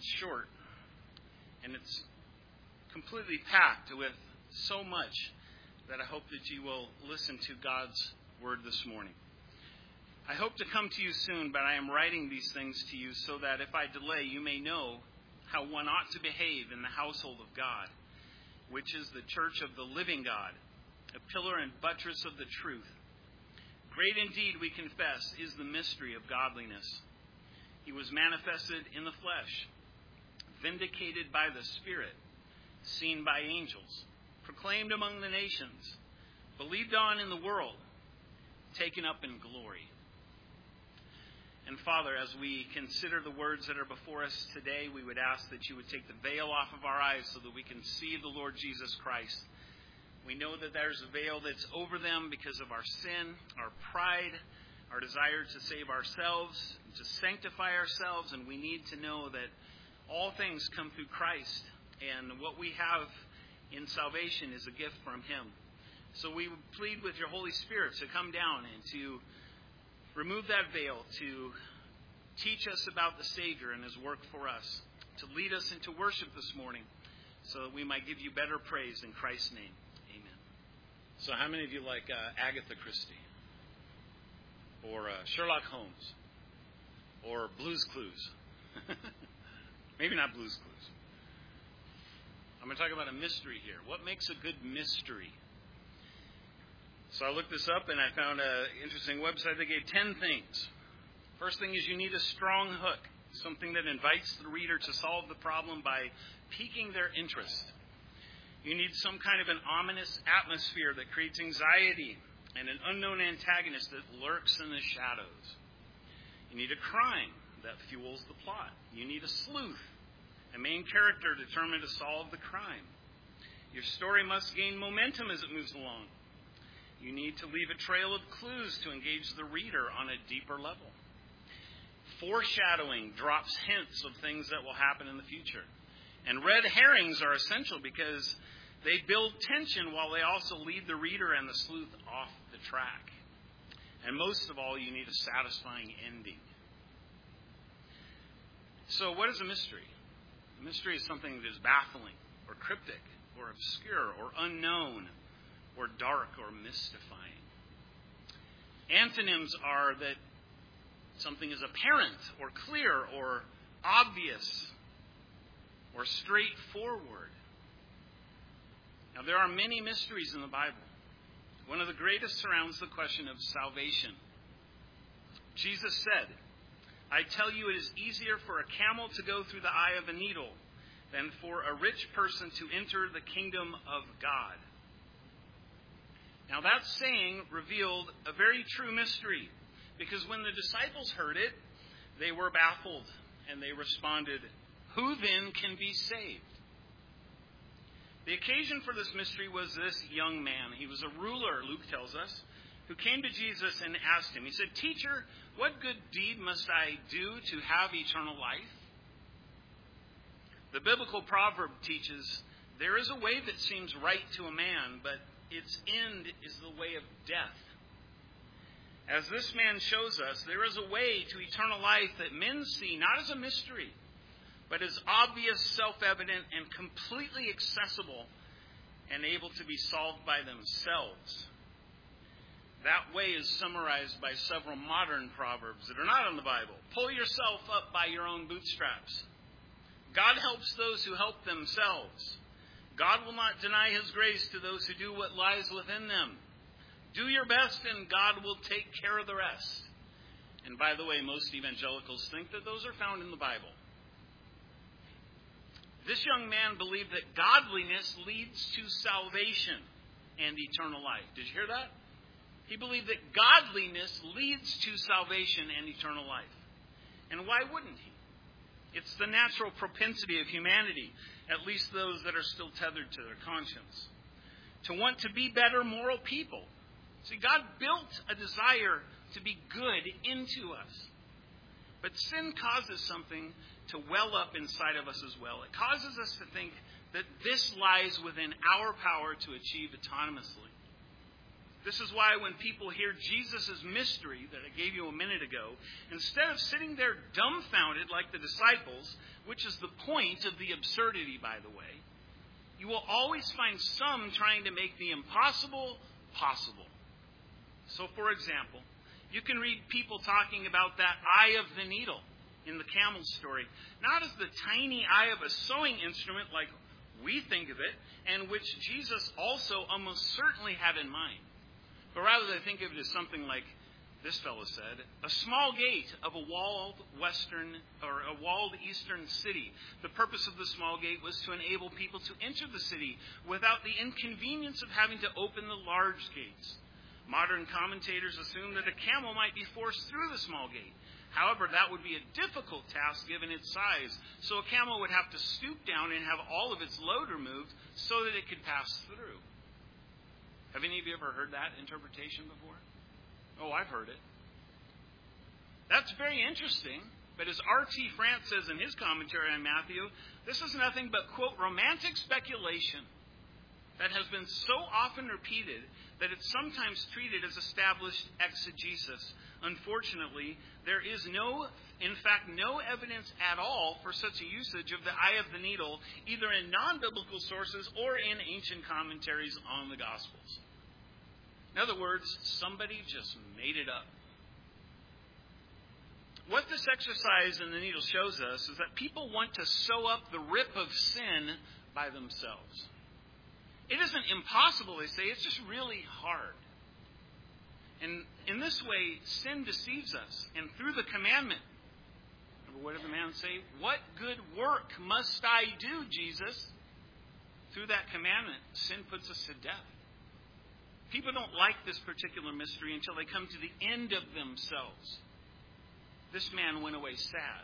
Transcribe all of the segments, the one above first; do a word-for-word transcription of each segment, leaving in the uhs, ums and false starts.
it's short, and it's completely packed with so much that I hope that you will listen to God's word this morning. I hope to come to you soon, but I am writing these things to you so that if I delay, you may know how one ought to behave in the household of God, which is the church of the living God, a pillar and buttress of the truth. Great indeed, we confess, is the mystery of godliness. He was manifested in the flesh, vindicated by the Spirit, seen by angels, proclaimed among the nations, believed on in the world, taken up in glory. And Father, as we consider the words that are before us today, we would ask that you would take the veil off of our eyes so that we can see the Lord Jesus Christ. We know that there's a veil that's over them because of our sin, our pride, our desire to save ourselves, to sanctify ourselves, and we need to know that all things come through Christ, and what we have in salvation is a gift from Him. So we plead with your Holy Spirit to come down and to remove that veil, to teach us about the Savior and His work for us, to lead us into worship this morning so that we might give you better praise in Christ's name. Amen. So how many of you like uh, Agatha Christie? Or uh, Sherlock Holmes? Or Blue's Clues? Maybe not Blue's Clues. I'm going to talk about a mystery here. What makes a good mystery? So I looked this up and I found an interesting website that gave ten things. First thing is you need a strong hook, something that invites the reader to solve the problem by piquing their interest. You need some kind of an ominous atmosphere that creates anxiety and an unknown antagonist that lurks in the shadows. You need a crime that fuels the plot. You need a sleuth, a main character determined to solve the crime. Your story must gain momentum as it moves along. You need to leave a trail of clues to engage the reader on a deeper level. Foreshadowing drops hints of things that will happen in the future. And red herrings are essential because they build tension while they also lead the reader and the sleuth off the track. And most of all, you need a satisfying ending. So what is a mystery? A mystery is something that is baffling or cryptic or obscure or unknown or dark or mystifying. Antonyms are that something is apparent or clear or obvious or straightforward. Now, there are many mysteries in the Bible. One of the greatest surrounds the question of salvation. Jesus said, I tell you, it is easier for a camel to go through the eye of a needle than for a rich person to enter the kingdom of God. Now that saying revealed a very true mystery, because when the disciples heard it, they were baffled, and they responded, who then can be saved? The occasion for this mystery was this young man. He was a ruler, Luke tells us, who came to Jesus and asked him. He said, Teacher, what good deed must I do to have eternal life? The biblical proverb teaches, there is a way that seems right to a man, but its end is the way of death. As this man shows us, there is a way to eternal life that men see not as a mystery, but as obvious, self-evident, and completely accessible and able to be solved by themselves. That way is summarized by several modern proverbs that are not in the Bible. Pull yourself up by your own bootstraps. God helps those who help themselves. God will not deny His grace to those who do what lies within them. Do your best and God will take care of the rest. And by the way, most evangelicals think that those are found in the Bible. This young man believed that godliness leads to salvation and eternal life. Did you hear that? He believed that godliness leads to salvation and eternal life. And why wouldn't he? It's the natural propensity of humanity, at least those that are still tethered to their conscience, to want to be better moral people. See, God built a desire to be good into us. But sin causes something to well up inside of us as well. It causes us to think that this lies within our power to achieve autonomously. This is why when people hear Jesus' mystery that I gave you a minute ago, instead of sitting there dumbfounded like the disciples, which is the point of the absurdity, by the way, you will always find some trying to make the impossible possible. So, for example, you can read people talking about that eye of the needle in the camel story, not as the tiny eye of a sewing instrument like we think of it, and which Jesus also almost certainly had in mind. But rather they think of it as something like this fellow said, a small gate of a walled western or a walled eastern city. The purpose of the small gate was to enable people to enter the city without the inconvenience of having to open the large gates. Modern commentators assume that a camel might be forced through the small gate. However, that would be a difficult task given its size, so a camel would have to stoop down and have all of its load removed so that it could pass through. Have any of you ever heard that interpretation before? Oh, I've heard it. That's very interesting, but as R T France says in his commentary on Matthew, this is nothing but, quote, romantic speculation that has been so often repeated that it's sometimes treated as established exegesis. Unfortunately, there is no, in fact, no evidence at all for such a usage of the eye of the needle, either in non-biblical sources or in ancient commentaries on the Gospels. In other words, somebody just made it up. What this exercise in the needle shows us is that people want to sew up the rip of sin by themselves. It isn't impossible, they say, it's just really hard. And in this way, sin deceives us. And through the commandment, remember what did the man say? What good work must I do, Jesus? Through that commandment, sin puts us to death. People don't like this particular mystery until they come to the end of themselves. This man went away sad.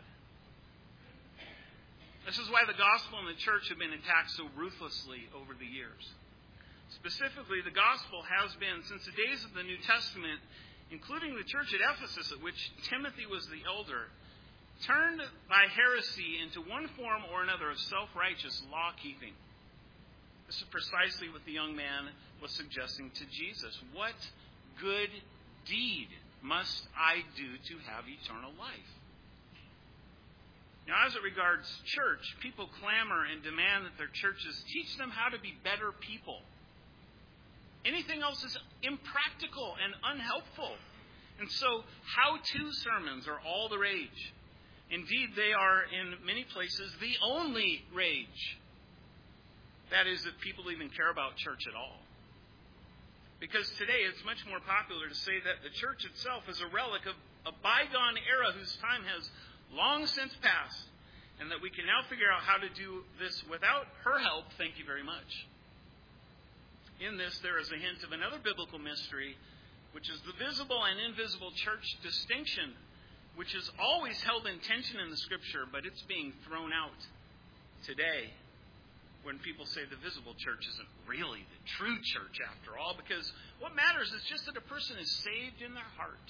This is why the gospel and the church have been attacked so ruthlessly over the years. Specifically, the gospel has been, since the days of the New Testament, including the church at Ephesus, at which Timothy was the elder, turned by heresy into one form or another of self-righteous law-keeping. This is precisely what the young man was suggesting to Jesus. What good deed must I do to have eternal life? Now, as it regards church, people clamor and demand that their churches teach them how to be better people. Anything else is impractical and unhelpful. And so, how-to sermons are all the rage. Indeed, they are, in many places, the only rage. That is, if people even care about church at all. Because today it's much more popular to say that the church itself is a relic of a bygone era whose time has long since passed, and that we can now figure out how to do this without her help, thank you very much. In this, there is a hint of another biblical mystery, which is the visible and invisible church distinction, which is always held in tension in the Scripture, but it's being thrown out today when people say the visible church isn't really the true church after all, because what matters is just that a person is saved in their heart.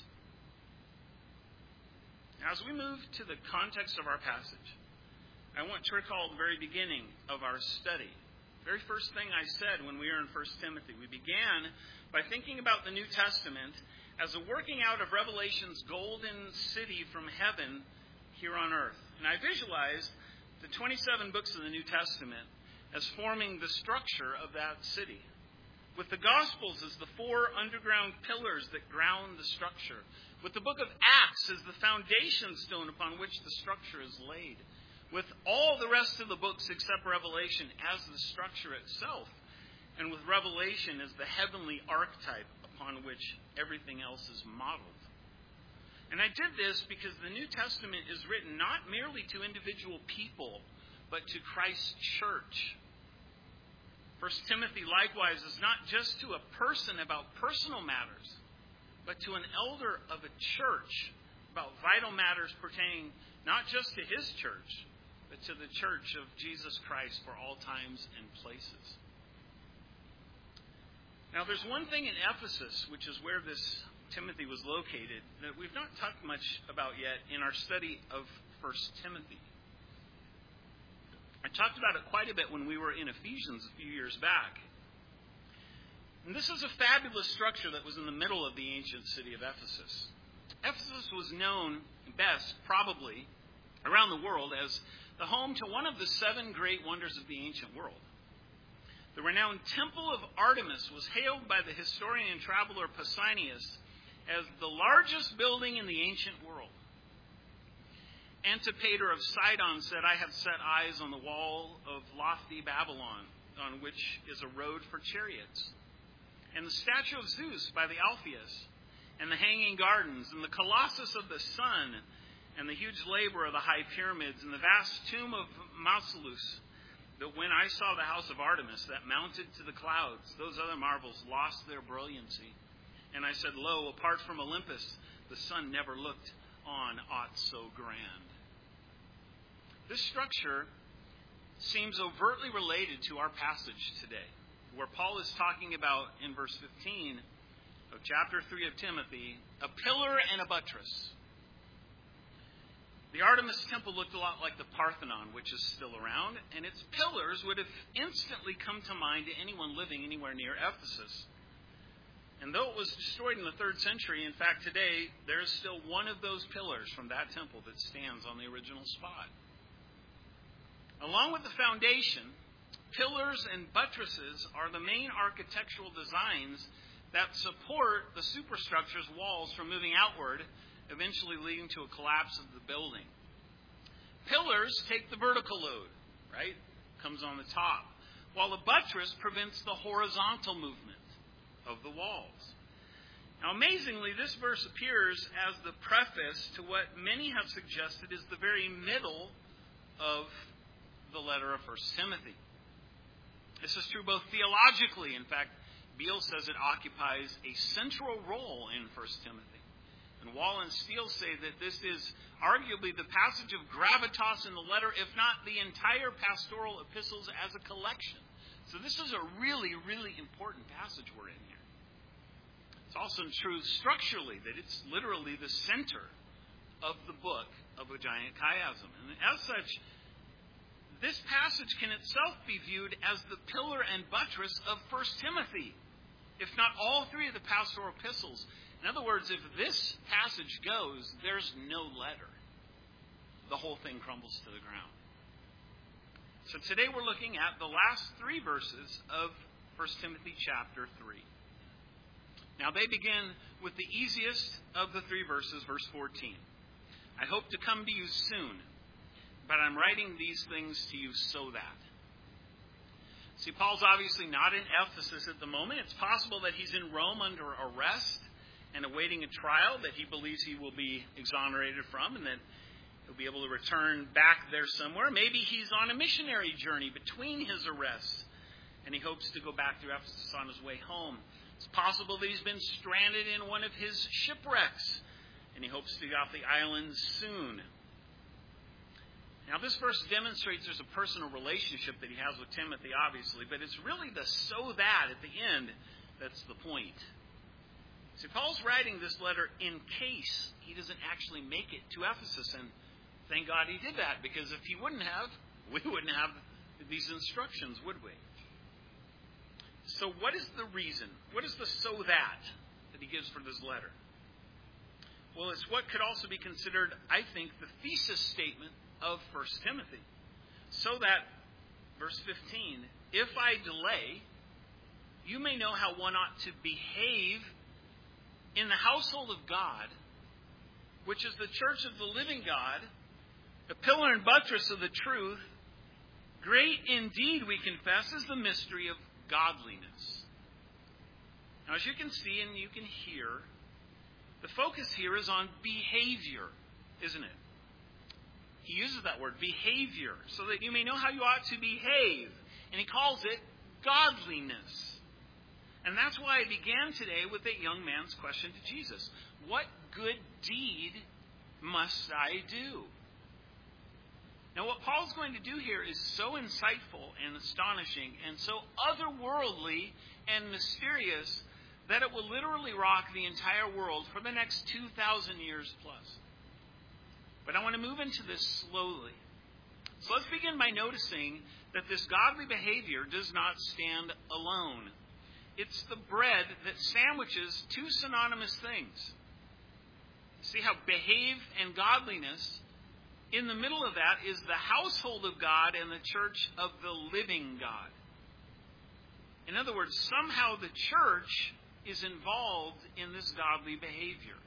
Now, as we move to the context of our passage, I want to recall the very beginning of our study. The very first thing I said when we were in First Timothy. We began by thinking about the New Testament as a working out of Revelation's golden city from heaven here on earth. And I visualized the twenty-seven books of the New Testament as forming the structure of that city, with the Gospels as the four underground pillars that ground the structure, with the book of Acts as the foundation stone upon which the structure is laid, with all the rest of the books except Revelation as the structure itself, and with Revelation as the heavenly archetype upon which everything else is modeled. And I did this because the New Testament is written not merely to individual people, but to Christ's church. First Timothy, likewise, is not just to a person about personal matters, but to an elder of a church about vital matters pertaining not just to his church, but to the church of Jesus Christ for all times and places. Now, there's one thing in Ephesus, which is where this Timothy was located, that we've not talked much about yet in our study of First Timothy. I talked about it quite a bit when we were in Ephesians a few years back. And this is a fabulous structure that was in the middle of the ancient city of Ephesus. Ephesus was known best, probably, around the world as the home to one of the seven great wonders of the ancient world. The renowned Temple of Artemis was hailed by the historian and traveler Pausanias as the largest building in the ancient world. Antipater of Sidon said, "I have set eyes on the wall of lofty Babylon, on which is a road for chariots, and the statue of Zeus by the Alpheus, and the hanging gardens, and the colossus of the sun, and the huge labor of the high pyramids, and the vast tomb of Mausolus. But when I saw the house of Artemis that mounted to the clouds, those other marvels lost their brilliancy. And I said, Lo, apart from Olympus, the sun never looked on aught so grand." This structure seems overtly related to our passage today, where Paul is talking about, in verse fifteen of chapter three of Timothy, a pillar and a buttress. The Artemis temple looked a lot like the Parthenon, which is still around, and its pillars would have instantly come to mind to anyone living anywhere near Ephesus. And though it was destroyed in the third century, in fact today, there is still one of those pillars from that temple that stands on the original spot. Along with the foundation, pillars and buttresses are the main architectural designs that support the superstructure's walls from moving outward, eventually leading to a collapse of the building. Pillars take the vertical load, right? Comes on the top, while the buttress prevents the horizontal movement of the walls. Now, amazingly, this verse appears as the preface to what many have suggested is the very middle of the letter of First Timothy. This is true both theologically. In fact, Beale says it occupies a central role in First Timothy. And Wall and Steele say that this is arguably the passage of gravitas in the letter, if not the entire pastoral epistles as a collection. So this is a really, really important passage we're in here. It's also true structurally that it's literally the center of the book of a giant chiasm. And as such, this passage can itself be viewed as the pillar and buttress of First Timothy, if not all three of the pastoral epistles. In other words, if this passage goes, there's no letter. The whole thing crumbles to the ground. So today we're looking at the last three verses of First Timothy chapter three. Now they begin with the easiest of the three verses, verse fourteen. "I hope to come to you soon, but I'm writing these things to you so that." See, Paul's obviously not in Ephesus at the moment. It's possible that he's in Rome under arrest and awaiting a trial that he believes he will be exonerated from, and that he'll be able to return back there somewhere. Maybe he's on a missionary journey between his arrests, and he hopes to go back through Ephesus on his way home. It's possible that he's been stranded in one of his shipwrecks, and he hopes to get off the island soon. Now, this verse demonstrates there's a personal relationship that he has with Timothy, obviously, but it's really the "so that" at the end that's the point. See, Paul's writing this letter in case he doesn't actually make it to Ephesus, and thank God he did that, because if he wouldn't have, we wouldn't have these instructions, would we? So what is the reason? What is the "so that" that he gives for this letter? Well, it's what could also be considered, I think, the thesis statement of First Timothy. So that, verse fifteen, "If I delay, you may know how one ought to behave in the household of God, which is the church of the living God, the pillar and buttress of the truth. Great indeed, we confess, is the mystery of godliness." Now, as you can see and you can hear, the focus here is on behavior, isn't it? He uses that word, behavior, so that you may know how you ought to behave. And he calls it godliness. And that's why I began today with that young man's question to Jesus. What good deed must I do? Now, what Paul's going to do here is so insightful and astonishing and so otherworldly and mysterious that it will literally rock the entire world for the next two thousand years plus. But I want to move into this slowly. So let's begin by noticing that this godly behavior does not stand alone. It's the bread that sandwiches two synonymous things. See how behave and godliness, in the middle of that is the household of God and the church of the living God. In other words, somehow the church is involved in this godly behavior.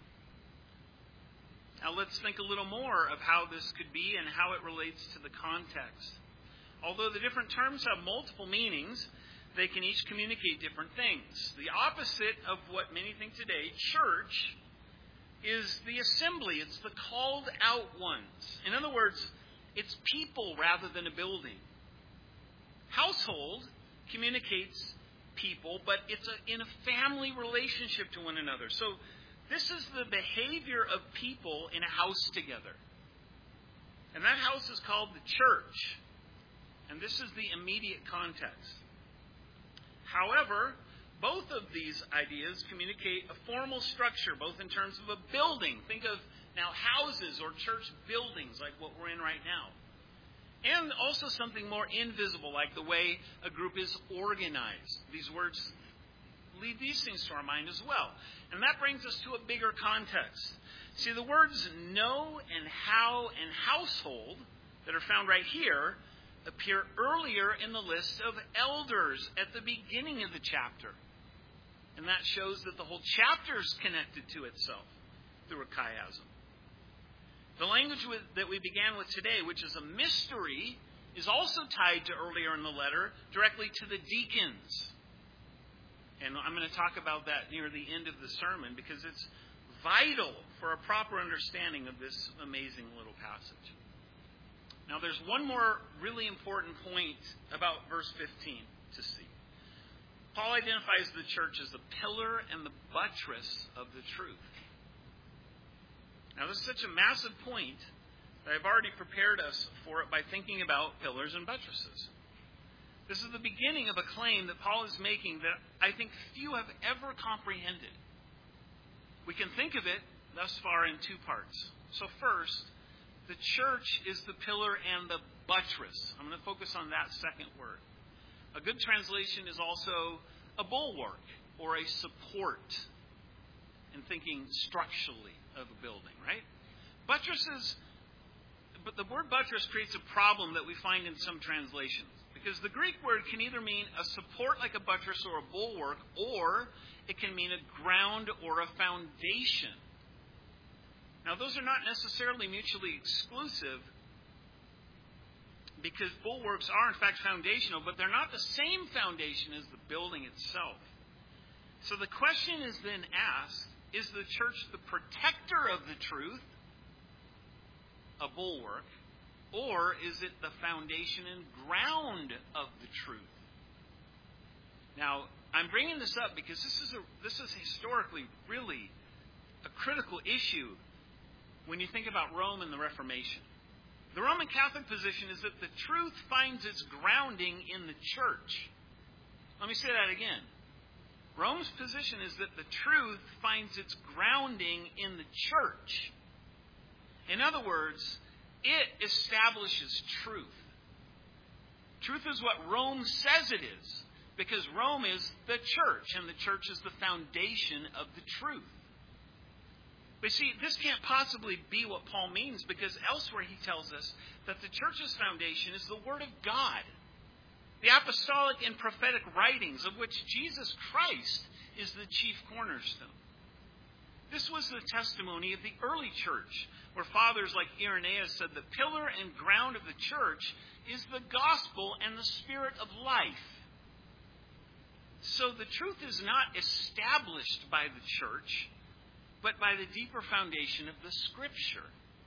Now let's think a little more of how this could be and how it relates to the context. Although the different terms have multiple meanings, they can each communicate different things. The opposite of what many think today, church, is the assembly. It's the called out ones. In other words, it's people rather than a building. Household communicates people, but it's a, in a family relationship to one another. So this is the behavior of people in a house together. And that house is called the church. And this is the immediate context. However, both of these ideas communicate a formal structure, both in terms of a building. Think of now houses or church buildings like what we're in right now. And also something more invisible, like the way a group is organized. These words lead these things to our mind as well. And that brings us to a bigger context. See, the words know and how and household that are found right here appear earlier in the list of elders at the beginning of the chapter. And that shows that the whole chapter is connected to itself through a chiasm. The language that we began with today, which is a mystery, is also tied to earlier in the letter, directly to the deacons. And I'm going to talk about that near the end of the sermon because it's vital for a proper understanding of this amazing little passage. Now, there's one more really important point about verse fifteen to see. Paul identifies the church as the pillar and the buttress of the truth. Now, this is such a massive point that I've already prepared us for it by thinking about pillars and buttresses. This is the beginning of a claim that Paul is making that I think few have ever comprehended. We can think of it thus far in two parts. So first, the church is the pillar and the buttress. I'm going to focus on that second word. A good translation is also a bulwark or a support in thinking structurally of a building, right? Buttresses, but the word buttress creates a problem that we find in some translations. Because the Greek word can either mean a support like a buttress or a bulwark, or it can mean a ground or a foundation. Now, those are not necessarily mutually exclusive, because bulwarks are, in fact, foundational, but they're not the same foundation as the building itself. So the question is then asked, is the church the protector of the truth, a bulwark, or is it the foundation and ground of the truth? Now, I'm bringing this up because this is a, this is historically really a critical issue when you think about Rome and the Reformation. The Roman Catholic position is that the truth finds its grounding in the church. Let me say that again. Rome's position is that the truth finds its grounding in the church. In other words, it establishes truth. Truth is what Rome says it is, because Rome is the church, and the church is the foundation of the truth. But see, this can't possibly be what Paul means, because elsewhere he tells us that the church's foundation is the Word of God, the apostolic and prophetic writings, of which Jesus Christ is the chief cornerstone. This was the testimony of the early church, where fathers like Irenaeus said the pillar and ground of the church is the gospel and the spirit of life. So the truth is not established by the church, but by the deeper foundation of the Scripture.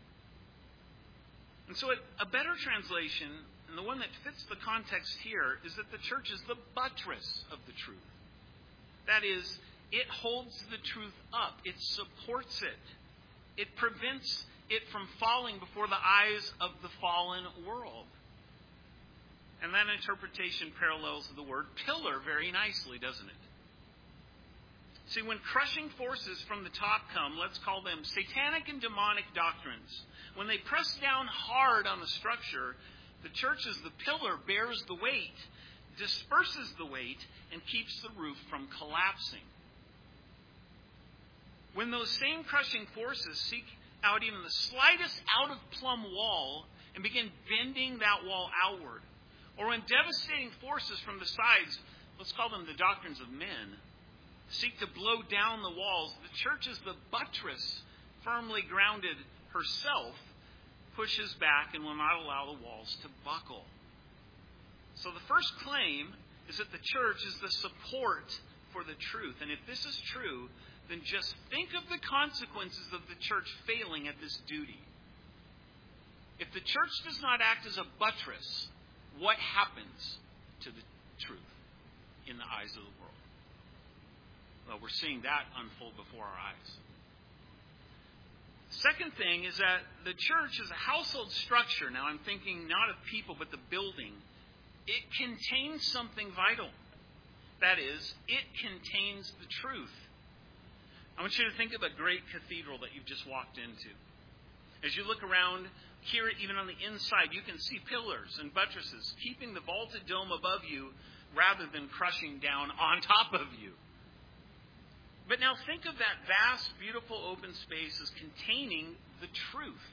And so a better translation, and the one that fits the context here, is that the church is the buttress of the truth. That is, it holds the truth up. It supports it. It prevents it from falling before the eyes of the fallen world. And that interpretation parallels the word pillar very nicely, doesn't it? See, when crushing forces from the top come, let's call them satanic and demonic doctrines, when they press down hard on the structure, the church as the pillar bears the weight, disperses the weight and keeps the roof from collapsing. When those same crushing forces seek out even the slightest out-of-plumb wall and begin bending that wall outward, or when devastating forces from the sides, let's call them the doctrines of men, seek to blow down the walls, the church, as the buttress firmly grounded herself, pushes back and will not allow the walls to buckle. So the first claim is that the church is the support for the truth. And if this is true, then just think of the consequences of the church failing at this duty. If the church does not act as a buttress, what happens to the truth in the eyes of the world? Well, we're seeing that unfold before our eyes. Second thing is that the church is a household structure. Now, I'm thinking not of people, but the building. It contains something vital. That is, it contains the truth. I want you to think of a great cathedral that you've just walked into. As you look around here, even on the inside, you can see pillars and buttresses keeping the vaulted dome above you rather than crushing down on top of you. But now think of that vast, beautiful open space as containing the truth.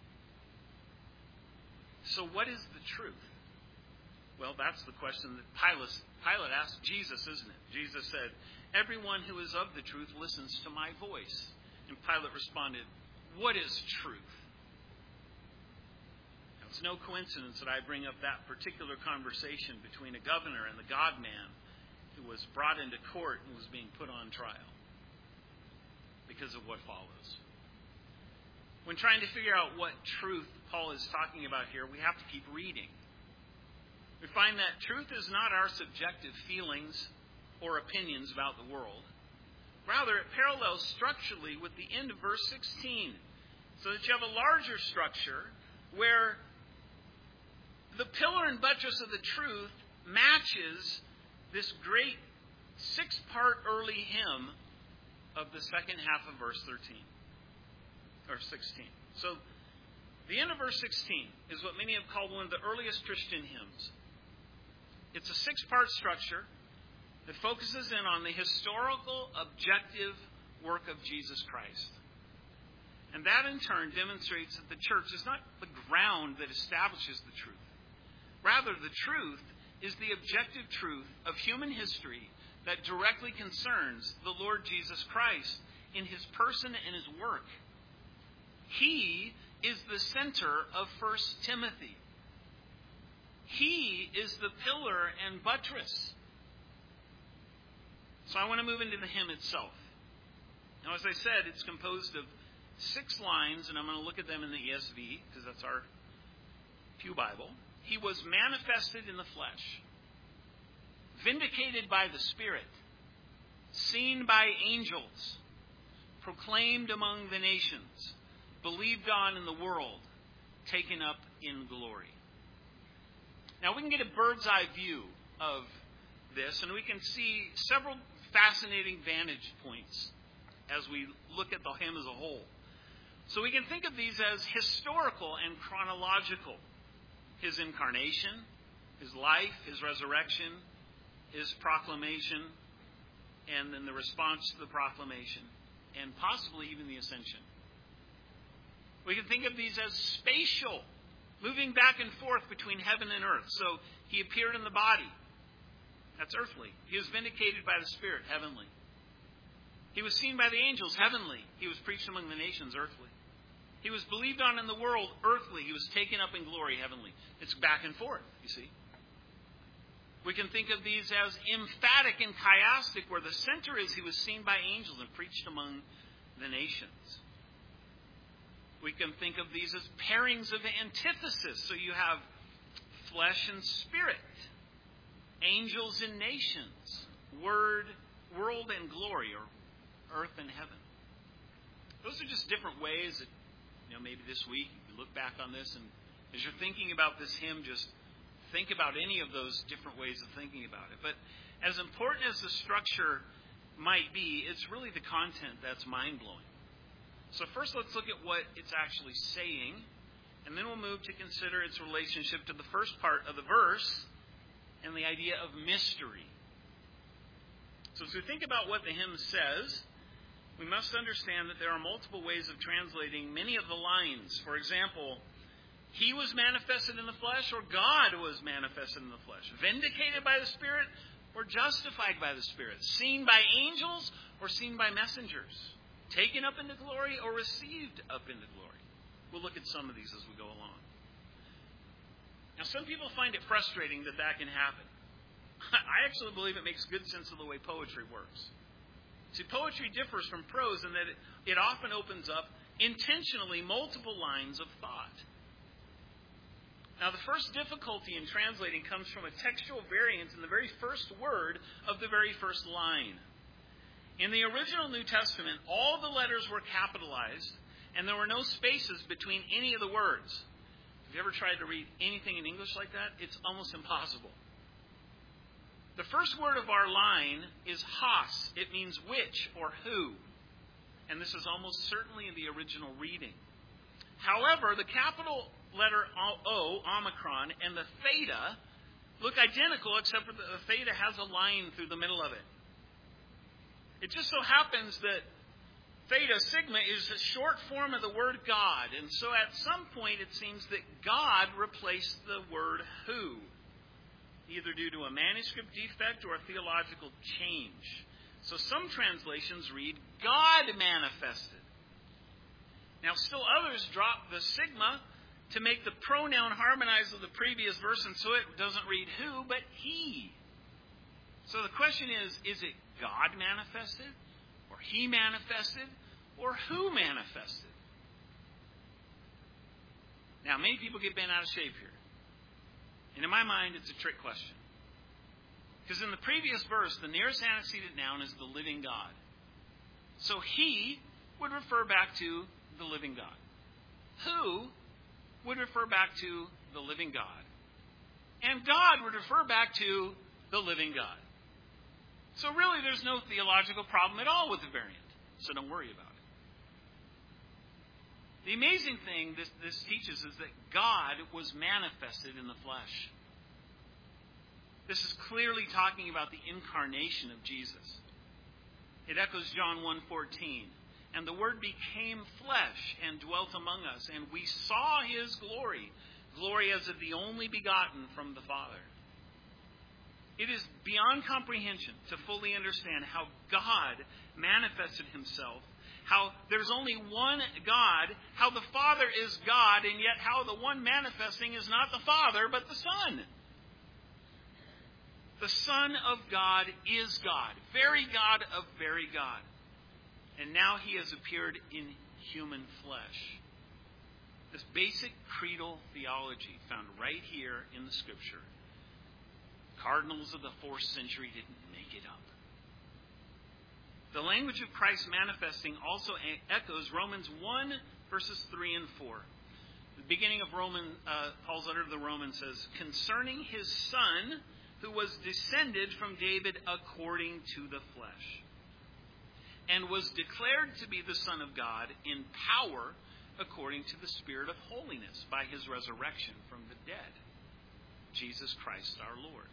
So what is the truth? Well, that's the question that Pilate, Pilate asked Jesus, isn't it? Jesus said, "Everyone who is of the truth listens to my voice." And Pilate responded, "What is truth?" Now, it's no coincidence that I bring up that particular conversation between a governor and the God-man who was brought into court and was being put on trial because of what follows. When trying to figure out what truth Paul is talking about here, we have to keep reading. We find that truth is not our subjective feelings or opinions about the world. Rather, it parallels structurally with the end of verse sixteen, so that you have a larger structure where the pillar and buttress of the truth matches this great six-part early hymn of the second half of verse thirteen, or sixteen. So, the end of verse sixteen is what many have called one of the earliest Christian hymns. It's a six-part structure that focuses in on the historical, objective work of Jesus Christ. And that, in turn, demonstrates that the church is not the ground that establishes the truth. Rather, the truth is the objective truth of human history that directly concerns the Lord Jesus Christ in his person and his work. He is the center of First Timothy. He is the pillar and buttress. So I want to move into the hymn itself. Now, as I said, it's composed of six lines, and I'm going to look at them in the E S V, because that's our Pew Bible. He was manifested in the flesh, vindicated by the Spirit, seen by angels, proclaimed among the nations, believed on in the world, taken up in glory. Now, we can get a bird's eye view of this, and we can see several fascinating vantage points as we look at the hymn as a whole. So we can think of these as historical and chronological. His incarnation, his life, his resurrection, his proclamation, and then the response to the proclamation, and possibly even the ascension. We can think of these as spatial, moving back and forth between heaven and earth. So he appeared in the body. That's earthly. He was vindicated by the Spirit, heavenly. He was seen by the angels, heavenly. He was preached among the nations, earthly. He was believed on in the world, earthly. He was taken up in glory, heavenly. It's back and forth, you see. We can think of these as emphatic and chiastic, where the center is he was seen by angels and preached among the nations. We can think of these as pairings of antithesis. So you have flesh and spirit, angels and nations, word, world and glory, or earth and heaven. Those are just different ways that, you know, maybe this week you look back on this, and as you're thinking about this hymn, just think about any of those different ways of thinking about it. But as important as the structure might be, it's really the content that's mind-blowing. So first let's look at what it's actually saying, and then we'll move to consider its relationship to the first part of the verse, and the idea of mystery. So as we think about what the hymn says, we must understand that there are multiple ways of translating many of the lines. For example, He was manifested in the flesh, or God was manifested in the flesh. Vindicated by the Spirit, or justified by the Spirit. Seen by angels, or seen by messengers. Taken up into glory, or received up into glory. We'll look at some of these as we go along. Now, some people find it frustrating that that can happen. I actually believe it makes good sense of the way poetry works. See, poetry differs from prose in that it, it often opens up intentionally multiple lines of thought. Now, the first difficulty in translating comes from a textual variance in the very first word of the very first line. In the original New Testament, all the letters were capitalized, and there were no spaces between any of the words. Have you ever tried to read anything in English like that? It's almost impossible. The first word of our line is hos. It means which or who. And this is almost certainly in the original reading. However, the capital letter O, omicron, and the theta look identical, except for the theta has a line through the middle of it. It just so happens that theta sigma is a short form of the word God. And so at some point it seems that God replaced the word who, either due to a manuscript defect or a theological change. So some translations read, God manifested. Now still others drop the sigma to make the pronoun harmonize with the previous verse, and so it doesn't read who, but he. So the question is, is it God manifested, or he manifested, or who manifested? Now, many people get bent out of shape here. And in my mind, it's a trick question. Because in the previous verse, the nearest antecedent noun is the living God. So he would refer back to the living God. Who would refer back to the living God. And God would refer back to the living God. So really, there's no theological problem at all with the variant. So don't worry about it. The amazing thing this, this teaches is that God was manifested in the flesh. This is clearly talking about the incarnation of Jesus. It echoes John one fourteen. And the Word became flesh and dwelt among us, and we saw His glory, glory as of the only begotten from the Father. It is beyond comprehension to fully understand how God manifested Himself, how there's only one God, how the Father is God, and yet how the one manifesting is not the Father, but the Son. The Son of God is God, very God of very God. And now He has appeared in human flesh. This basic creedal theology found right here in the Scripture. Cardinals of the fourth century didn't make it up. The language of Christ manifesting also echoes Romans one, verses three and four. The beginning of Roman, uh, Paul's letter to the Romans says, concerning His Son, who was descended from David according to the flesh, and was declared to be the Son of God in power according to the Spirit of holiness by His resurrection from the dead, Jesus Christ our Lord.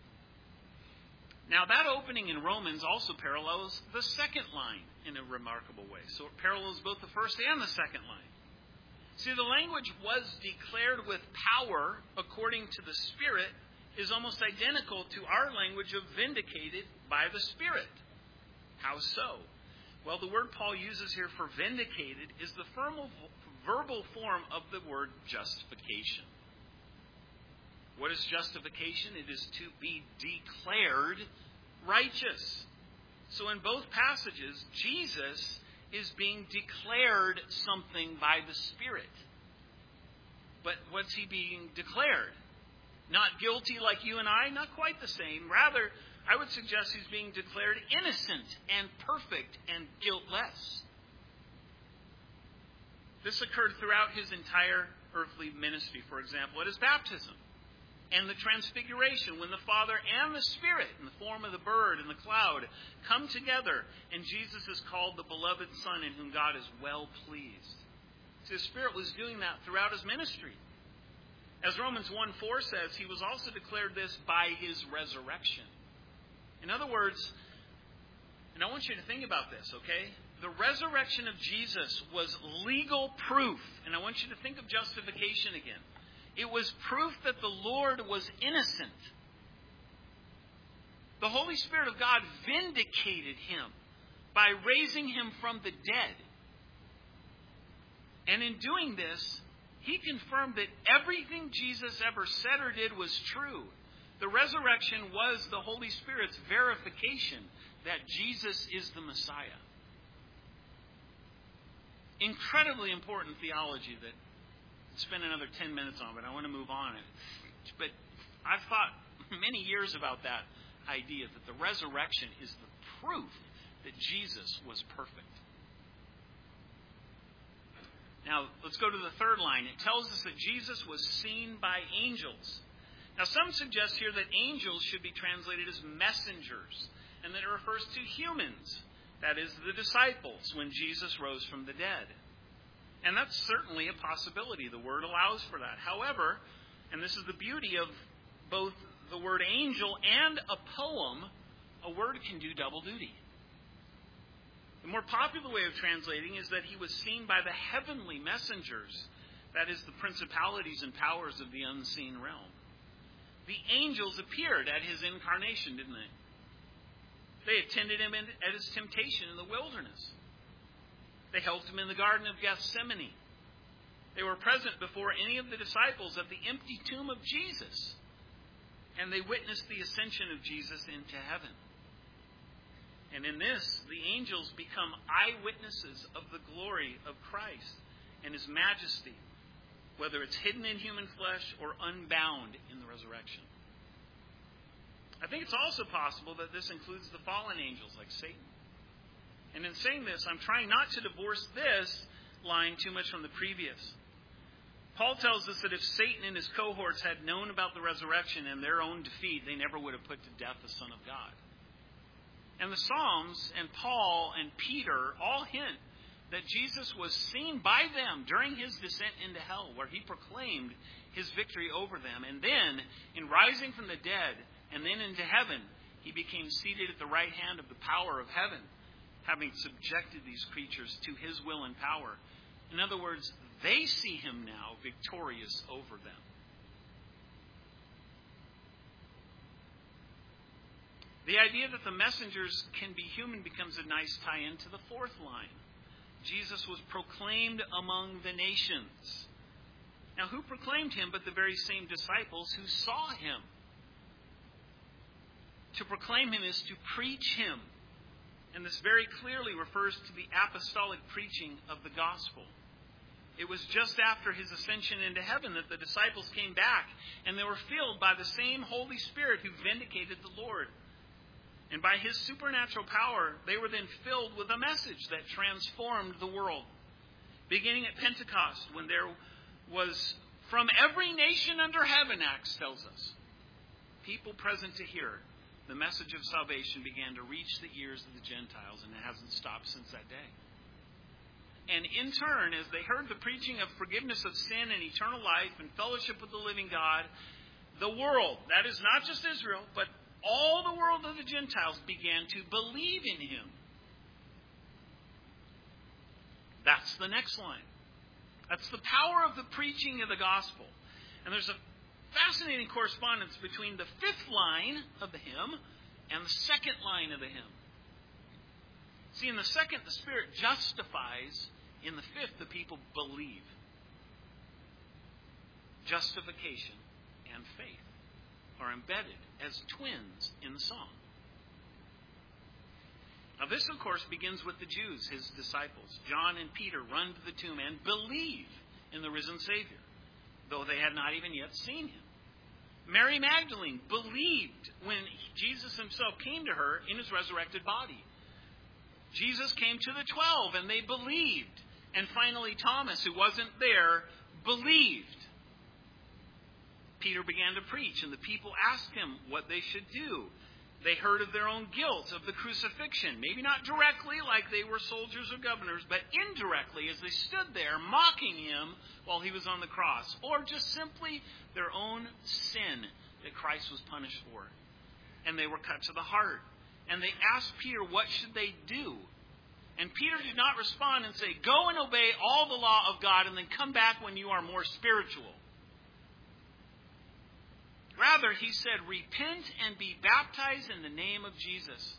Now that opening in Romans also parallels the second line in a remarkable way. So it parallels both the first and the second line. See, the language was declared with power according to the Spirit is almost identical to our language of vindicated by the Spirit. How so? Well, the word Paul uses here for vindicated is the formal, verbal form of the word justification. What is justification? It is to be declared righteous. So in both passages, Jesus is being declared something by the Spirit. But what's He being declared? Not guilty like you and I, not quite the same. Rather, I would suggest He's being declared innocent and perfect and guiltless. This occurred throughout His entire earthly ministry, for example, at His baptism and the transfiguration, when the Father and the Spirit, in the form of the bird and the cloud, come together, and Jesus is called the beloved Son in whom God is well pleased. See, the Spirit was doing that throughout His ministry. As Romans one four says, he was also declared this by his resurrection. In other words, and I want you to think about this, okay? The resurrection of Jesus was legal proof. And I want you to think of justification again. It was proof that the Lord was innocent. The Holy Spirit of God vindicated him by raising him from the dead. And in doing this, he confirmed that everything Jesus ever said or did was true. The resurrection was the Holy Spirit's verification that Jesus is the Messiah. Incredibly important theology that I'll spend another ten minutes on, but I want to move on. But I've thought many years about that idea that the resurrection is the proof that Jesus was perfect. Now, let's go to the third line. It tells us that Jesus was seen by angels. Now, some suggest here that angels should be translated as messengers, and that it refers to humans, that is, the disciples, when Jesus rose from the dead. And that's certainly a possibility. The Word allows for that. However, and this is the beauty of both the word angel and a poem, a word can do double duty. The more popular way of translating is that he was seen by the heavenly messengers, that is, the principalities and powers of the unseen realm. The angels appeared at his incarnation, didn't they? They attended him at his temptation in the wilderness. They helped him in the Garden of Gethsemane. They were present before any of the disciples at the empty tomb of Jesus. And they witnessed the ascension of Jesus into heaven. And in this, the angels become eyewitnesses of the glory of Christ and his majesty, whether it's hidden in human flesh or unbound in the resurrection. I think it's also possible that this includes the fallen angels like Satan. And in saying this, I'm trying not to divorce this line too much from the previous. Paul tells us that if Satan and his cohorts had known about the resurrection and their own defeat, they never would have put to death the Son of God. And the Psalms and Paul and Peter all hint that Jesus was seen by them during his descent into hell, where he proclaimed his victory over them. And then, in rising from the dead and then into heaven, he became seated at the right hand of the power of heaven, having subjected these creatures to his will and power. In other words, they see him now victorious over them. The idea that the messengers can be human becomes a nice tie-in to the fourth line. Jesus was proclaimed among the nations. Now, who proclaimed him but the very same disciples who saw him? To proclaim him is to preach him. And this very clearly refers to the apostolic preaching of the gospel. It was just after his ascension into heaven that the disciples came back, and they were filled by the same Holy Spirit who vindicated the Lord. And by his supernatural power, they were then filled with a message that transformed the world. Beginning at Pentecost, when there was from every nation under heaven, Acts tells us, people present to hear, the message of salvation began to reach the ears of the Gentiles, and it hasn't stopped since that day. And in turn, as they heard the preaching of forgiveness of sin and eternal life and fellowship with the living God, the world, that is not just Israel, but all the world of the Gentiles began to believe in him. That's the next line. That's the power of the preaching of the gospel. And there's a fascinating correspondence between the fifth line of the hymn and the second line of the hymn. See, in the second, the Spirit justifies. In the fifth, the people believe. Justification and faith are embedded as twins in the song. Now this, of course, begins with the Jews, his disciples. John and Peter run to the tomb and believe in the risen Savior, though they had not even yet seen him. Mary Magdalene believed when Jesus himself came to her in his resurrected body. Jesus came to the twelve and they believed. And finally, Thomas, who wasn't there, believed. Peter began to preach, and the people asked him what they should do. They heard of their own guilt of the crucifixion. Maybe not directly like they were soldiers or governors, but indirectly as they stood there mocking him while he was on the cross. Or just simply their own sin that Christ was punished for. And they were cut to the heart. And they asked Peter, what should they do? And Peter did not respond and say, go and obey all the law of God and then come back when you are more spiritual. Rather, he said, repent and be baptized in the name of Jesus.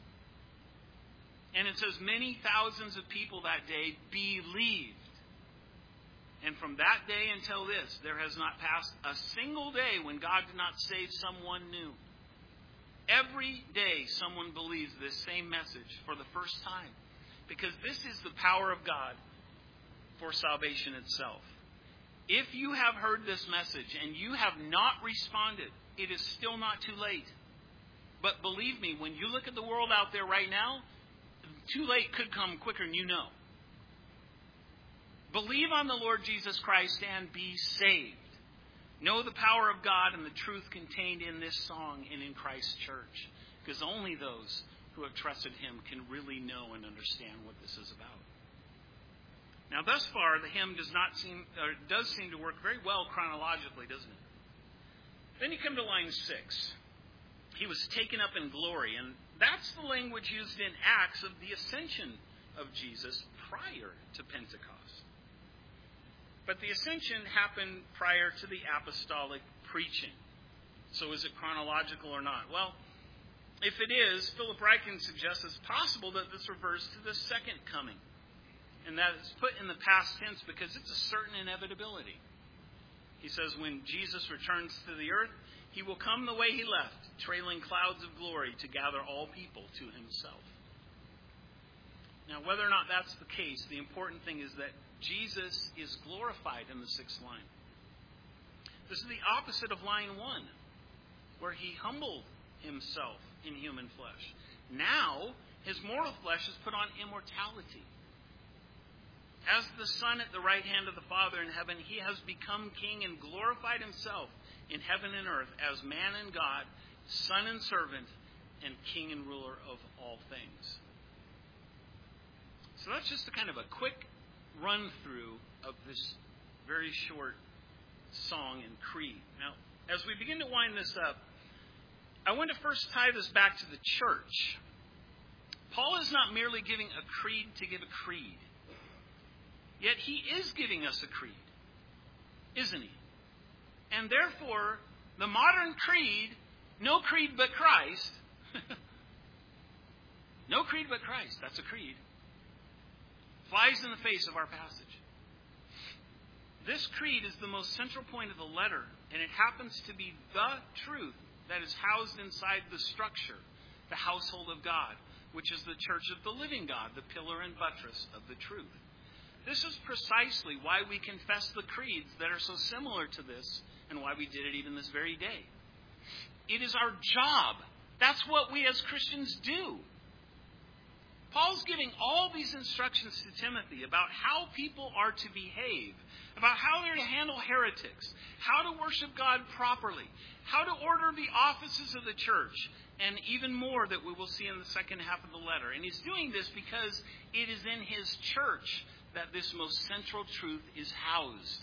And it says many thousands of people that day believed. And from that day until this, there has not passed a single day when God did not save someone new. Every day someone believes this same message for the first time. Because this is the power of God for salvation itself. If you have heard this message and you have not responded, it is still not too late. But believe me, when you look at the world out there right now, too late could come quicker than you know. Believe on the Lord Jesus Christ and be saved. Know the power of God and the truth contained in this song and in Christ's church. Because only those who have trusted him can really know and understand what this is about. Now, thus far, the hymn does not seem, or does seem to work very well chronologically, doesn't it? Then you come to line six. He was taken up in glory, and that's the language used in Acts of the ascension of Jesus prior to Pentecost. But the ascension happened prior to the apostolic preaching. So is it chronological or not? Well, if it is, Philip Ryken suggests it's possible that this refers to the second coming. And that is put in the past tense because it's a certain inevitability. He says when Jesus returns to the earth, he will come the way he left, trailing clouds of glory to gather all people to himself. Now, whether or not that's the case, the important thing is that Jesus is glorified in the sixth line. This is the opposite of line one, where he humbled himself in human flesh. Now, his mortal flesh is put on immortality. As the Son at the right hand of the Father in heaven, he has become king and glorified himself in heaven and earth as man and God, son and servant, and king and ruler of all things. So that's just a kind of a quick run through of this very short song and creed. Now, as we begin to wind this up, I want to first tie this back to the church. Paul is not merely giving a creed to give a creed. Yet he is giving us a creed, isn't he? And therefore, the modern creed, no creed but Christ, no creed but Christ, that's a creed, flies in the face of our passage. This creed is the most central point of the letter, and it happens to be the truth that is housed inside the structure, the household of God, which is the church of the living God, the pillar and buttress of the truth. This is precisely why we confess the creeds that are so similar to this and why we did it even this very day. It is our job. That's what we as Christians do. Paul's giving all these instructions to Timothy about how people are to behave, about how they're to handle heretics, how to worship God properly, how to order the offices of the church, and even more that we will see in the second half of the letter. And he's doing this because it is in his church that this most central truth is housed.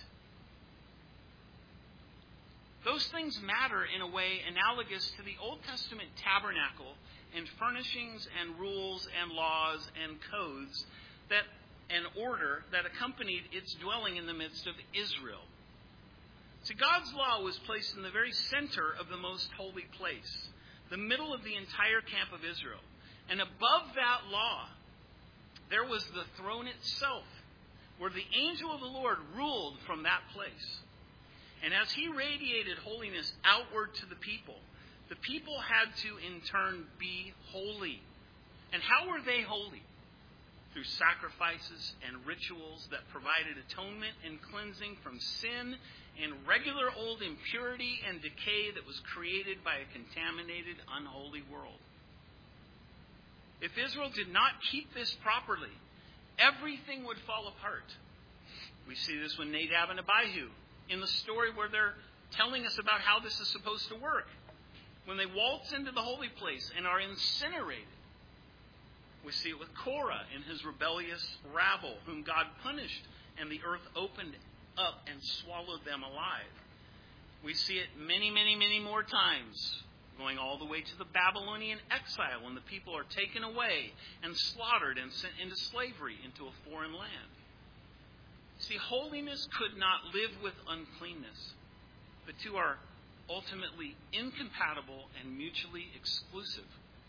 Those things matter in a way analogous to the Old Testament tabernacle and furnishings and rules and laws and codes that and order that accompanied its dwelling in the midst of Israel. See, God's law was placed in the very center of the most holy place, the middle of the entire camp of Israel. And above that law, there was the throne itself, where the angel of the Lord ruled from that place. And as he radiated holiness outward to the people, the people had to in turn be holy. And how were they holy? Through sacrifices and rituals that provided atonement and cleansing from sin and regular old impurity and decay that was created by a contaminated, unholy world. If Israel did not keep this properly, everything would fall apart. We see this with Nadab and Abihu in the story where they're telling us about how this is supposed to work. when they waltz into the holy place and are incinerated. We see it with Korah and his rebellious rabble, whom God punished, and the earth opened up and swallowed them alive. We see it many, many, many more times, going all the way to the Babylonian exile, when the people are taken away and slaughtered and sent into slavery into a foreign land. See, holiness could not live with uncleanness. The two are ultimately incompatible and mutually exclusive.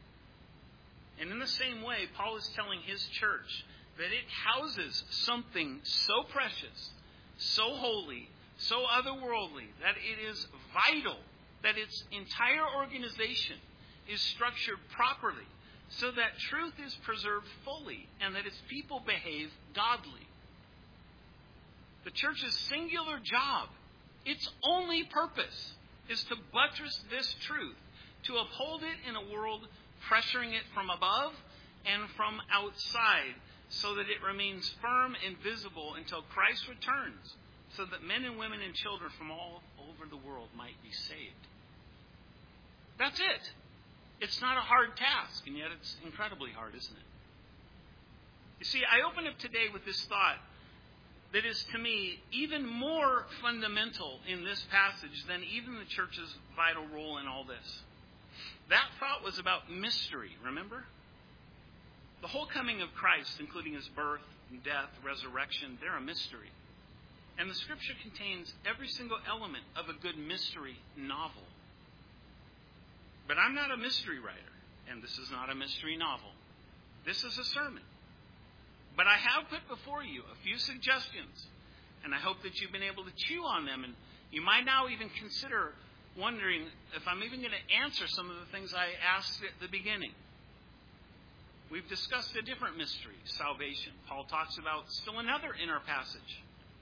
And in the same way, Paul is telling his church that it houses something so precious, so holy, so otherworldly, that it is vital that its entire organization is structured properly so that truth is preserved fully and that its people behave godly. The church's singular job, its only purpose, is to buttress this truth, to uphold it in a world pressuring it from above and from outside, so that it remains firm and visible until Christ returns, so that men and women and children from all over the world might be saved. That's it. It's not a hard task, and yet it's incredibly hard, isn't it? You see, I open up today with this thought that is, to me, even more fundamental in this passage than even the church's vital role in all this. That thought was about mystery, remember? The whole coming of Christ, including his birth, death, resurrection, they're a mystery. And the Scripture contains every single element of a good mystery novel. But I'm not a mystery writer, and this is not a mystery novel. This is a sermon. But I have put before you a few suggestions, and I hope that you've been able to chew on them, and you might now even consider wondering if I'm even going to answer some of the things I asked at the beginning. We've discussed a different mystery, salvation. Paul talks about still another in our passage.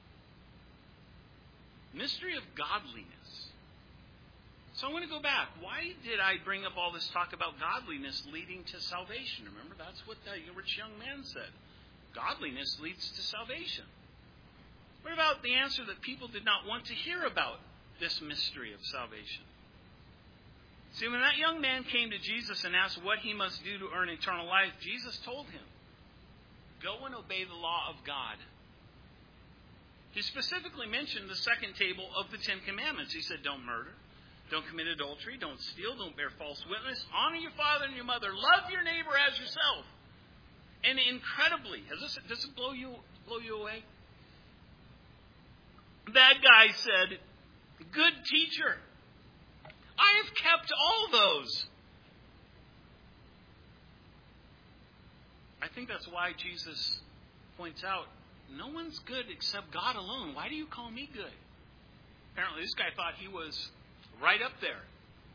Mystery of godliness. So I want to go back. Why did I bring up all this talk about godliness leading to salvation? Remember, that's what the rich young man said. Godliness leads to salvation. What about the answer that people did not want to hear about this mystery of salvation? See, when that young man came to Jesus and asked what he must do to earn eternal life, Jesus told him, go and obey the law of God. He specifically mentioned the second table of the Ten Commandments. He said, don't murder, don't commit adultery, don't steal, don't bear false witness, honor your father and your mother, love your neighbor as yourself. And incredibly, has this, does it blow you, blow you away? That guy said, good teacher, I have kept all those. I think that's why Jesus points out, no one's good except God alone. Why do you call me good? Apparently this guy thought he was right up there.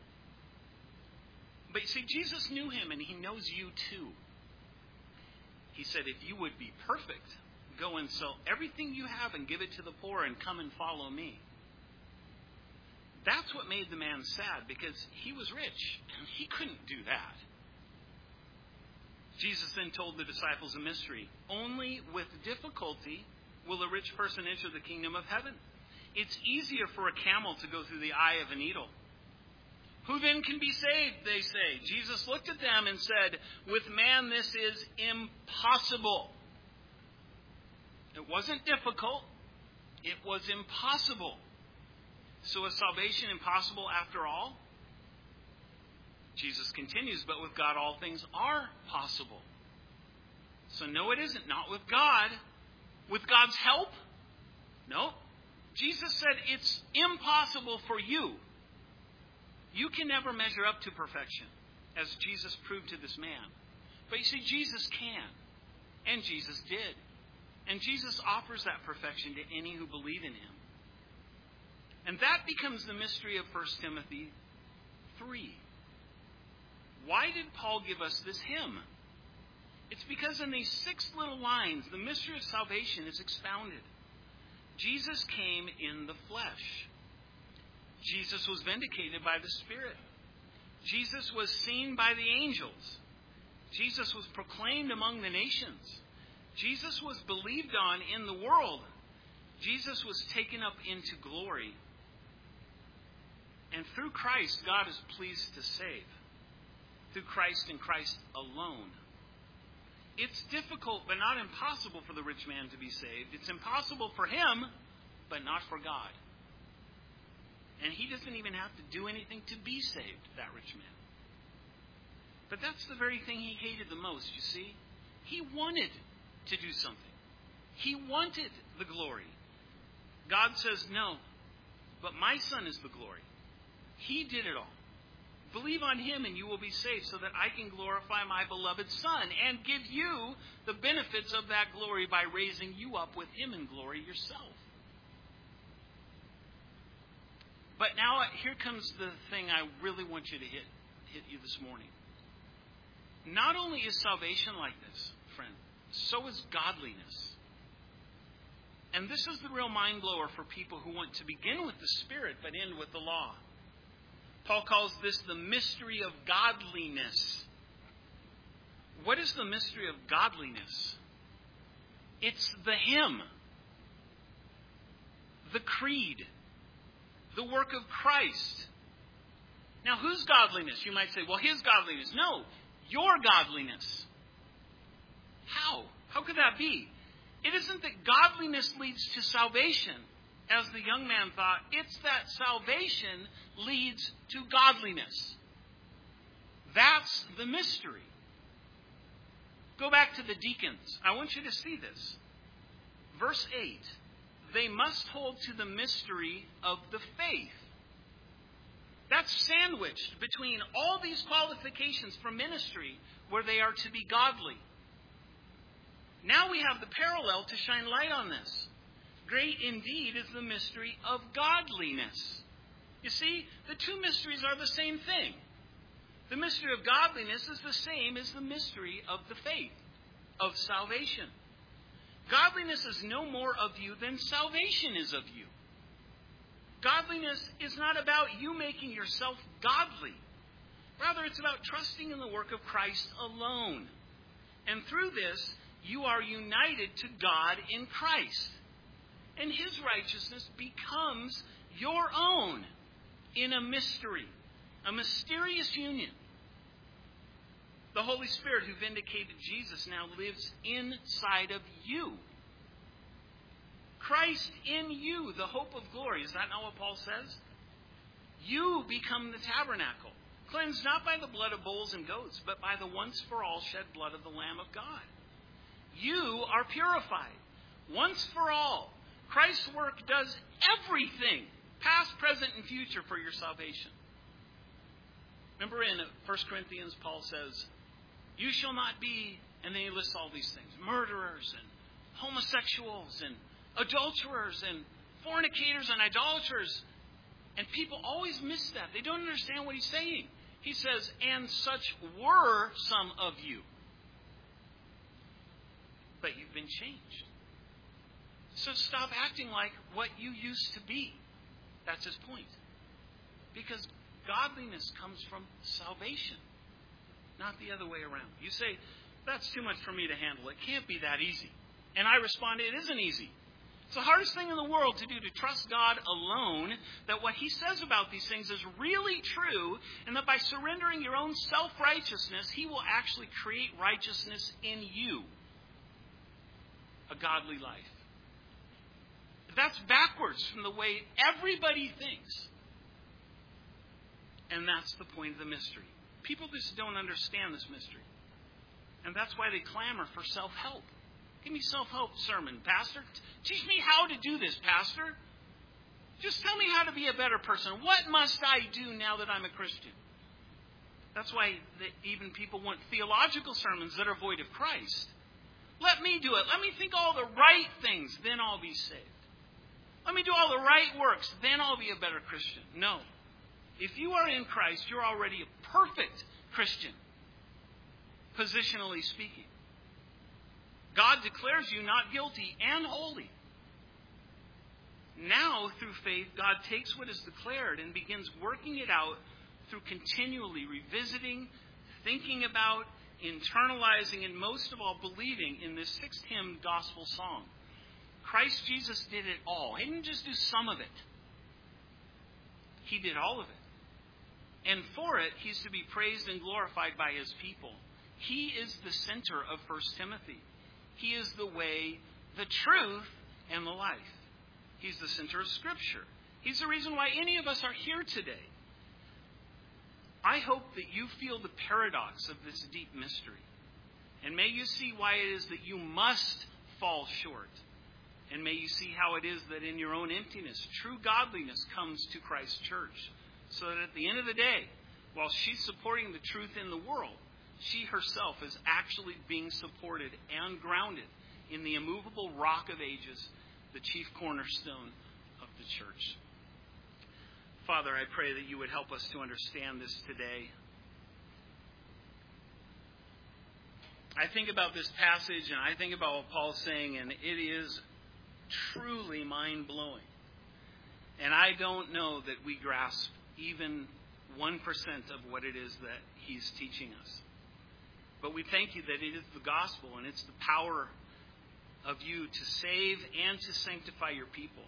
But you see, Jesus knew him, and he knows you too. He said, if you would be perfect, go and sell everything you have and give it to the poor and come and follow me. That's what made the man sad, because he was rich and he couldn't do that. Jesus then told the disciples a mystery. Only with difficulty will a rich person enter the kingdom of heaven. It's easier for a camel to go through the eye of a needle. Who then can be saved, they say? Jesus looked at them and said, with man this is impossible. It wasn't difficult. It was impossible. So is salvation impossible after all? Jesus continues, but with God all things are possible. So no, it isn't. Not with God. With God's help? No. Jesus said it's impossible for you. You can never measure up to perfection, as Jesus proved to this man. But you see, Jesus can. And Jesus did. And Jesus offers that perfection to any who believe in him. And that becomes the mystery of First Timothy three. Why did Paul give us this hymn? It's because in these six little lines, the mystery of salvation is expounded. Jesus came in the flesh. Jesus was vindicated by the Spirit. Jesus was seen by the angels. Jesus was proclaimed among the nations. Jesus was believed on in the world. Jesus was taken up into glory. And through Christ, God is pleased to save. Through Christ and Christ alone. It's difficult but not impossible for the rich man to be saved. It's impossible for him, but not for God. And he doesn't even have to do anything to be saved, that rich man. But that's the very thing he hated the most, you see. He wanted to do something. He wanted the glory. God says, no, but my Son is the glory. He did it all. Believe on Him and you will be saved so that I can glorify my beloved Son and give you the benefits of that glory by raising you up with Him in glory yourself. But now here comes the thing I really want you to hit, hit you this morning. Not only is salvation like this, friend, so is godliness. And this is the real mind blower for people who want to begin with the Spirit but end with the law. Paul calls this the mystery of godliness. What is the mystery of godliness? It's the hymn, the creed, the work of Christ. Now, whose godliness? You might say, well, his godliness. No, your godliness. How? How could that be? It isn't that godliness leads to salvation, as the young man thought. It's that salvation leads to godliness. That's the mystery. Go back to the deacons. I want you to see this. Verse eight. They must hold to the mystery of the faith. That's sandwiched between all these qualifications for ministry where they are to be godly. Now we have the parallel to shine light on this. Great indeed is the mystery of godliness. You see, the two mysteries are the same thing. The mystery of godliness is the same as the mystery of the faith, of salvation. Godliness is no more of you than salvation is of you. Godliness is not about you making yourself godly. Rather, it's about trusting in the work of Christ alone. And through this, you are united to God in Christ. And His righteousness becomes your own in a mystery, a mysterious union. The Holy Spirit who vindicated Jesus now lives inside of you. Christ in you, the hope of glory. Is that not what Paul says? You become the tabernacle, cleansed not by the blood of bulls and goats, but by the once for all shed blood of the Lamb of God. You are purified once for all. Christ's work does everything, past, present, and future, for your salvation. Remember in First Corinthians, Paul says, you shall not be, and then he lists all these things, murderers and homosexuals and adulterers and fornicators and idolaters. And people always miss that. They don't understand what he's saying. He says, and such were some of you. But you've been changed. So stop acting like what you used to be. That's his point. Because godliness comes from salvation, not the other way around. You say, that's too much for me to handle. It can't be that easy. And I respond, it isn't easy. It's the hardest thing in the world to do, to trust God alone, that what He says about these things is really true, and that by surrendering your own self-righteousness, He will actually create righteousness in you. A godly life. That's backwards from the way everybody thinks. And that's the point of the mystery. People just don't understand this mystery. And that's why they clamor for self-help. Give me self-help sermon, Pastor. Teach me how to do this, Pastor. Just tell me how to be a better person. What must I do now that I'm a Christian? That's why even people want theological sermons that are void of Christ. Let me do it. Let me think all the right things, then I'll be saved. Let me do all the right works, then I'll be a better Christian. No. If you are in Christ, you're already a perfect Christian, positionally speaking. God declares you not guilty and holy. Now, through faith, God takes what is declared and begins working it out through continually revisiting, thinking about, internalizing, and most of all, believing in this sixth hymn gospel song. Christ Jesus did it all. He didn't just do some of it. He did all of it. And for it, he's to be praised and glorified by his people. He is the center of First Timothy. He is the way, the truth, and the life. He's the center of Scripture. He's the reason why any of us are here today. I hope that you feel the paradox of this deep mystery. And may you see why it is that you must fall short. And may you see how it is that in your own emptiness, true godliness comes to Christ's church. So that at the end of the day, while she's supporting the truth in the world, she herself is actually being supported and grounded in the immovable rock of ages, the chief cornerstone of the church. Father, I pray that you would help us to understand this today. I think about this passage and I think about what Paul's saying, and it is truly mind-blowing. And I don't know that we grasp even one percent of what it is that he's teaching us. But we thank you that it is the gospel and it's the power of you to save and to sanctify your people.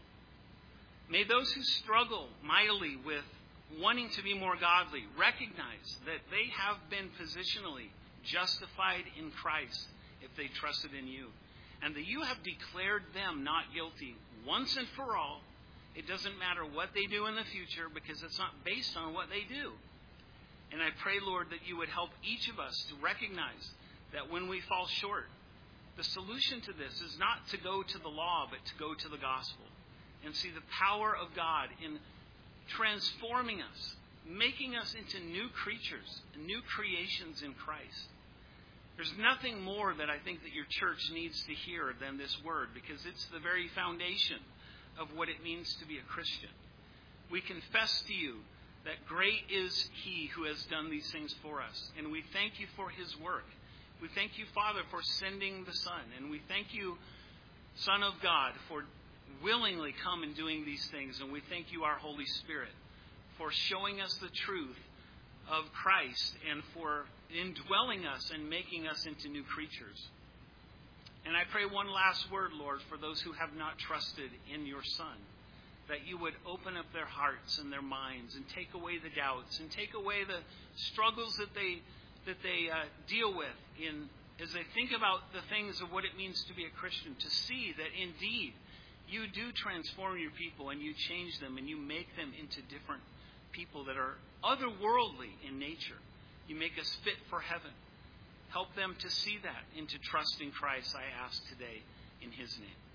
May those who struggle mightily with wanting to be more godly recognize that they have been positionally justified in Christ if they trusted in you. And that you have declared them not guilty once and for all. It doesn't matter what they do in the future because it's not based on what they do. And I pray, Lord, that you would help each of us to recognize that when we fall short, the solution to this is not to go to the law, but to go to the gospel and see the power of God in transforming us, making us into new creatures, new creations in Christ. There's nothing more that I think that your church needs to hear than this word, because it's the very foundation of what it means to be a Christian. We confess to you that great is he who has done these things for us. And we thank you for his work. We thank you, Father, for sending the Son. And we thank you, Son of God, for willingly come and doing these things. And we thank you, our Holy Spirit, for showing us the truth of Christ and for indwelling us and making us into new creatures. And I pray one last word, Lord, for those who have not trusted in your Son, that you would open up their hearts and their minds and take away the doubts and take away the struggles that they that they uh, deal with in as they think about the things of what it means to be a Christian, to see that indeed you do transform your people and you change them and you make them into different people that are otherworldly in nature. You make us fit for heaven. Help them to see that and to trust in Christ, I ask today in his name.